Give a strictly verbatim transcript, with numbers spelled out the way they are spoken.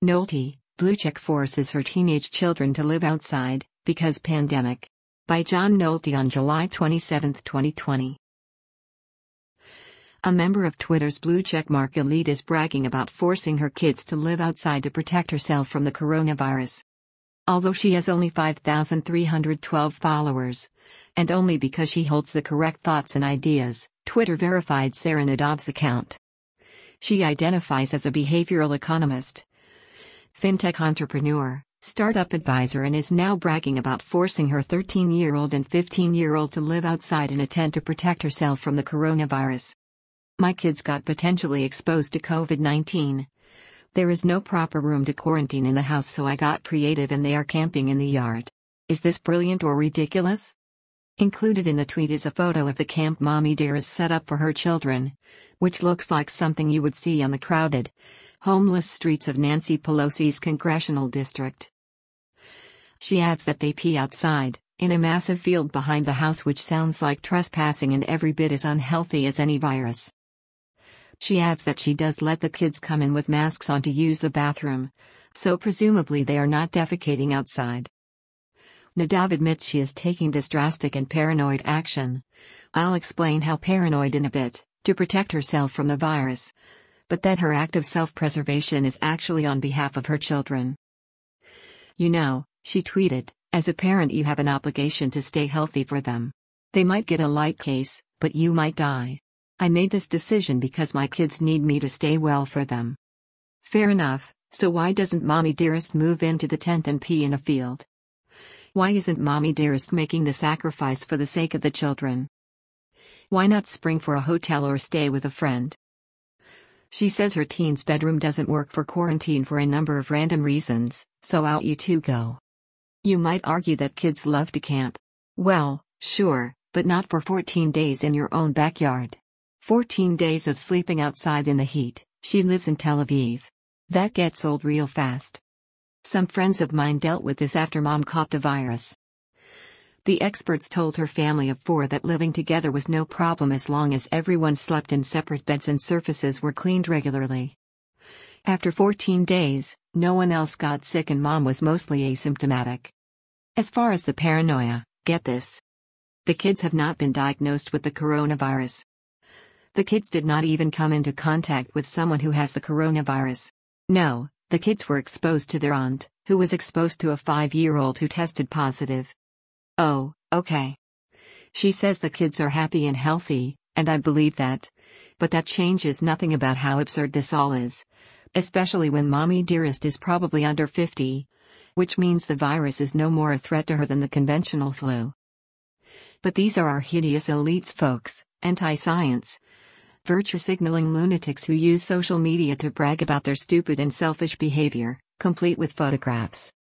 Nolte, Blue Check forces her teenage children to live outside, because pandemic. By John Nolte on July twenty-seventh, twenty twenty. A member of Twitter's blue checkmark elite is bragging about forcing her kids to live outside to protect herself from the coronavirus. Although she has only five thousand three hundred twelve followers, and only because she holds the correct thoughts and ideas, Twitter verified Sarah Nadav's account. She identifies as a behavioral economist, fintech entrepreneur, startup advisor, and is now bragging about forcing her thirteen-year-old and fifteen-year-old to live outside in a tent to protect herself from the coronavirus. My kids got potentially exposed to COVID nineteen. There is no proper room to quarantine in the house, so I got creative and they are camping in the yard. Is this brilliant or ridiculous? Included in the tweet is a photo of the camp Mommy Dearest set up for her children, which looks like something you would see on the crowded, homeless streets of Nancy Pelosi's congressional district. She adds that they pee outside, in a massive field behind the house, which sounds like trespassing and every bit as unhealthy as any virus. She adds that she does let the kids come in with masks on to use the bathroom, so presumably they are not defecating outside. Nadav admits she is taking this drastic and paranoid action. I'll explain how paranoid in a bit, to protect herself from the virus, but that her act of self-preservation is actually on behalf of her children. You know, she tweeted, as a parent you have an obligation to stay healthy for them. They might get a light case, but you might die. I made this decision because my kids need me to stay well for them. Fair enough, so why doesn't Mommy Dearest move into the tent and pee in a field? Why isn't Mommy Dearest making the sacrifice for the sake of the children? Why not spring for a hotel or stay with a friend? She says her teen's bedroom doesn't work for quarantine for a number of random reasons, so out you two go. You might argue that kids love to camp. Well, sure, but not for fourteen days in your own backyard. fourteen days of sleeping outside in the heat. She lives in Tel Aviv. That gets old real fast. Some friends of mine dealt with this after mom caught the virus. The experts told her family of four that living together was no problem as long as everyone slept in separate beds and surfaces were cleaned regularly. After fourteen days, no one else got sick and mom was mostly asymptomatic. As far as the paranoia, get this. The kids have not been diagnosed with the coronavirus. The kids did not even come into contact with someone who has the coronavirus. No, the kids were exposed to their aunt, who was exposed to a five-year-old who tested positive. Oh, okay. She says the kids are happy and healthy, and I believe that. But that changes nothing about how absurd this all is. Especially when Mommy Dearest is probably under fifty. Which means the virus is no more a threat to her than the conventional flu. But these are our hideous elites, folks, anti-science, virtue-signaling lunatics who use social media to brag about their stupid and selfish behavior, complete with photographs.